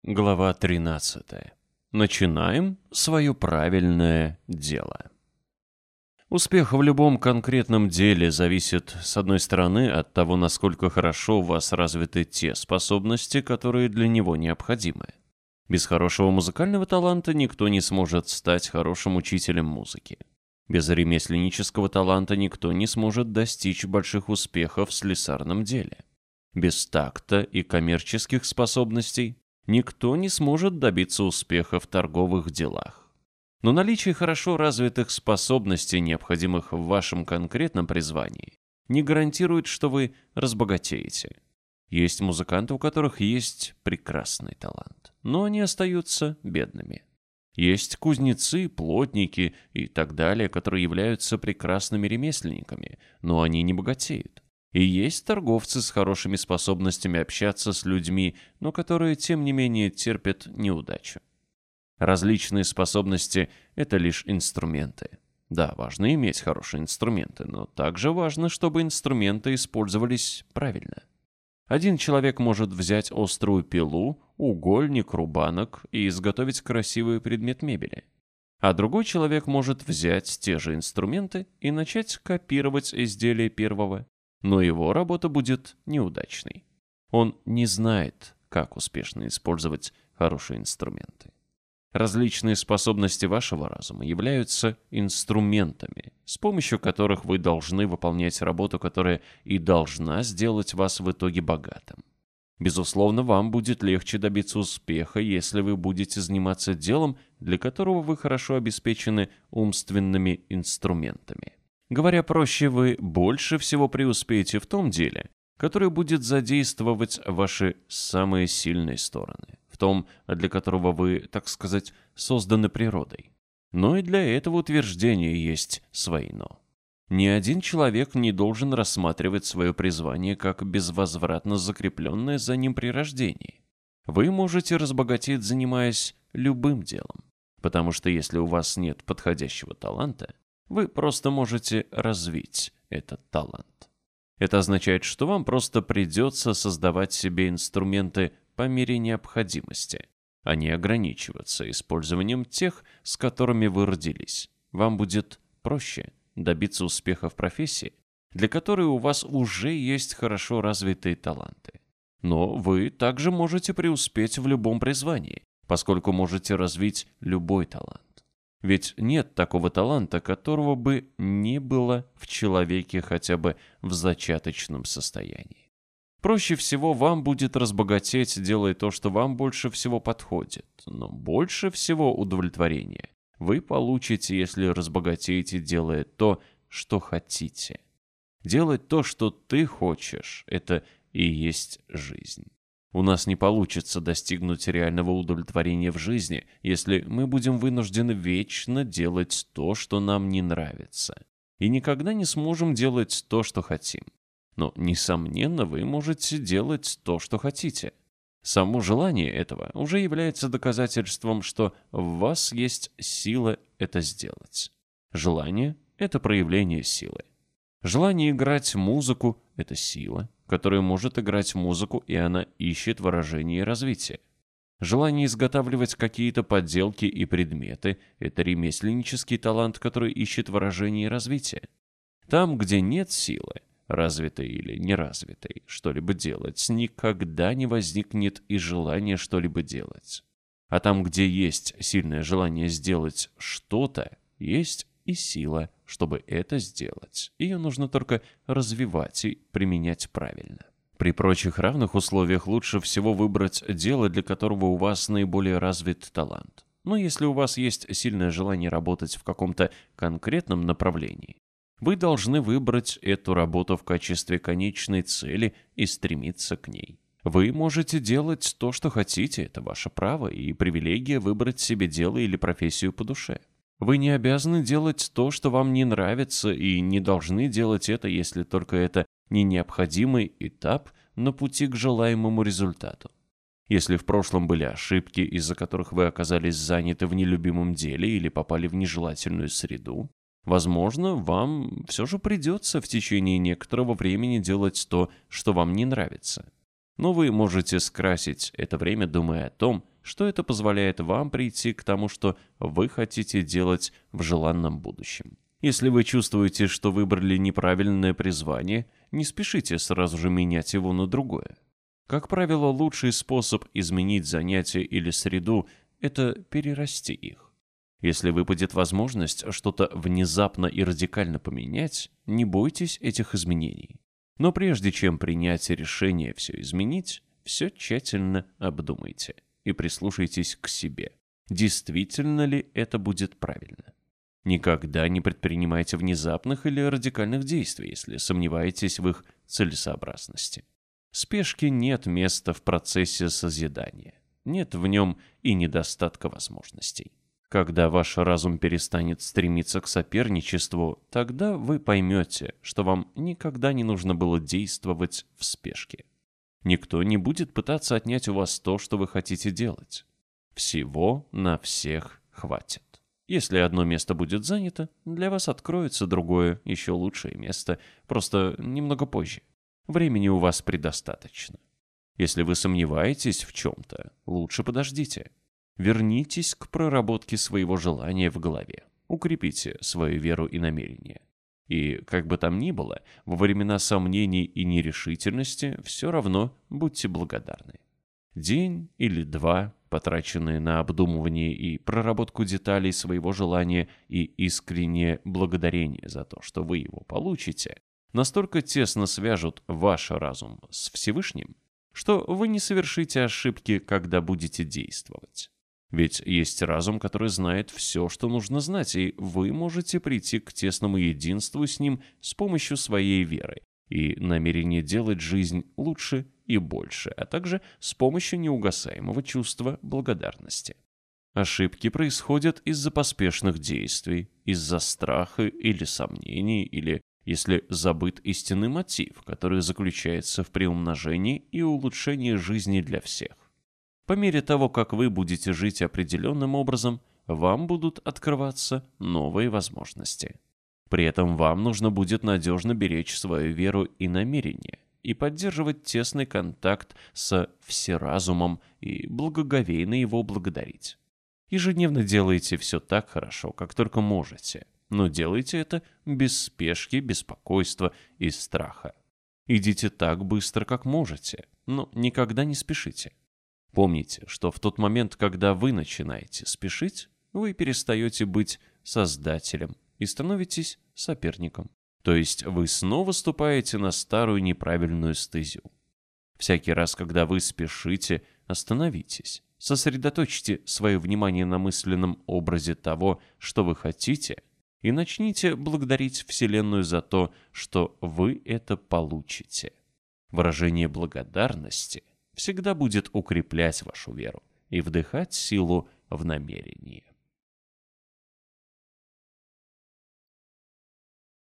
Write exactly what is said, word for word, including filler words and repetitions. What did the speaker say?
Глава тринадцатая. Начинаем свое правильное дело. Успех в любом конкретном деле зависит, с одной стороны, от того, насколько хорошо у вас развиты те способности, которые для него необходимы. Без хорошего музыкального таланта никто не сможет стать хорошим учителем музыки. Без ремесленнического таланта никто не сможет достичь больших успехов в слесарном деле. Без такта и коммерческих способностей никто не сможет добиться успеха в торговых делах. Но наличие хорошо развитых способностей, необходимых в вашем конкретном призвании, не гарантирует, что вы разбогатеете. Есть музыканты, у которых есть прекрасный талант, но они остаются бедными. Есть кузнецы, плотники и так далее, которые являются прекрасными ремесленниками, но они не богатеют. И есть торговцы с хорошими способностями общаться с людьми, но которые, тем не менее, терпят неудачу. Различные способности – это лишь инструменты. Да, важно иметь хорошие инструменты, но также важно, чтобы инструменты использовались правильно. Один человек может взять острую пилу, угольник, рубанок и изготовить красивый предмет мебели. А другой человек может взять те же инструменты и начать копировать изделия первого. Но его работа будет неудачной. Он не знает, как успешно использовать хорошие инструменты. Различные способности вашего разума являются инструментами, с помощью которых вы должны выполнять работу, которая и должна сделать вас в итоге богатым. Безусловно, вам будет легче добиться успеха, если вы будете заниматься делом, для которого вы хорошо обеспечены умственными инструментами. Говоря проще, вы больше всего преуспеете в том деле, которое будет задействовать ваши самые сильные стороны, в том, для которого вы, так сказать, созданы природой. Но и для этого утверждения есть свои «но». Ни один человек не должен рассматривать свое призвание как безвозвратно закрепленное за ним при рождении. Вы можете разбогатеть, занимаясь любым делом, потому что если у вас нет подходящего таланта, вы просто можете развить этот талант. Это означает, что вам просто придется создавать себе инструменты по мере необходимости, а не ограничиваться использованием тех, с которыми вы родились. Вам будет проще добиться успеха в профессии, для которой у вас уже есть хорошо развитые таланты. Но вы также можете преуспеть в любом призвании, поскольку можете развить любой талант. Ведь нет такого таланта, которого бы не было в человеке хотя бы в зачаточном состоянии. Проще всего вам будет разбогатеть, делая то, что вам больше всего подходит. Но больше всего удовлетворения вы получите, если разбогатеете, делая то, что хотите. Делать то, что ты хочешь, это и есть жизнь. У нас не получится достигнуть реального удовлетворения в жизни, если мы будем вынуждены вечно делать то, что нам не нравится, и никогда не сможем делать то, что хотим. Но, несомненно, вы можете делать то, что хотите. Само желание этого уже является доказательством, что в вас есть сила это сделать. Желание – это проявление силы. Желание играть музыку – это сила, которая может играть музыку, и она ищет выражение и развитие. Желание изготавливать какие-то подделки и предметы – это ремесленнический талант, который ищет выражение и развитие. Там, где нет силы, развитой или неразвитой, что-либо делать, никогда не возникнет и желания что-либо делать. А там, где есть сильное желание сделать что-то, есть и сила, чтобы это сделать. Ее нужно только развивать и применять правильно. При прочих равных условиях лучше всего выбрать дело, для которого у вас наиболее развит талант. Но если у вас есть сильное желание работать в каком-то конкретном направлении, вы должны выбрать эту работу в качестве конечной цели и стремиться к ней. Вы можете делать то, что хотите, это ваше право и привилегия выбрать себе дело или профессию по душе. Вы не обязаны делать то, что вам не нравится, и не должны делать это, если только это не необходимый этап на пути к желаемому результату. Если в прошлом были ошибки, из-за которых вы оказались заняты в нелюбимом деле или попали в нежелательную среду, возможно, вам все же придется в течение некоторого времени делать то, что вам не нравится. Но вы можете скрасить это время, думая о том, что это позволяет вам прийти к тому, что вы хотите делать в желанном будущем. Если вы чувствуете, что выбрали неправильное призвание, не спешите сразу же менять его на другое. Как правило, лучший способ изменить занятие или среду – это перерасти их. Если выпадет возможность что-то внезапно и радикально поменять, не бойтесь этих изменений. Но прежде чем принять решение все изменить, все тщательно обдумайте и прислушайтесь к себе. Действительно ли это будет правильно? Никогда не предпринимайте внезапных или радикальных действий, если сомневаетесь в их целесообразности. Спешке нет места в процессе созидания. Нет в нем и недостатка возможностей. Когда ваш разум перестанет стремиться к соперничеству, тогда вы поймете, что вам никогда не нужно было действовать в спешке. Никто не будет пытаться отнять у вас то, что вы хотите делать. Всего на всех хватит. Если одно место будет занято, для вас откроется другое, еще лучшее место, просто немного позже. Времени у вас предостаточно. Если вы сомневаетесь в чем-то, лучше подождите. Вернитесь к проработке своего желания в голове. Укрепите свою веру и намерение. И, как бы там ни было, во времена сомнений и нерешительности все равно будьте благодарны. День или два, потраченные на обдумывание и проработку деталей своего желания и искреннее благодарение за то, что вы его получите, настолько тесно свяжут ваш разум с Всевышним, что вы не совершите ошибки, когда будете действовать. Ведь есть разум, который знает все, что нужно знать, и вы можете прийти к тесному единству с ним с помощью своей веры и намерения делать жизнь лучше и больше, а также с помощью неугасаемого чувства благодарности. Ошибки происходят из-за поспешных действий, из-за страха или сомнений, или если забыт истинный мотив, который заключается в приумножении и улучшении жизни для всех. По мере того, как вы будете жить определенным образом, вам будут открываться новые возможности. При этом вам нужно будет надежно беречь свою веру и намерение и поддерживать тесный контакт с Всеразумом и благоговейно его благодарить. Ежедневно делайте все так хорошо, как только можете, но делайте это без спешки, беспокойства и страха. Идите так быстро, как можете, но никогда не спешите. Помните, что в тот момент, когда вы начинаете спешить, вы перестаете быть создателем и становитесь соперником. То есть вы снова ступаете на старую неправильную стезю. Всякий раз, когда вы спешите, остановитесь. Сосредоточьте свое внимание на мысленном образе того, что вы хотите, и начните благодарить Вселенную за то, что вы это получите. Выражение благодарности всегда будет укреплять вашу веру и вдыхать силу в намерении.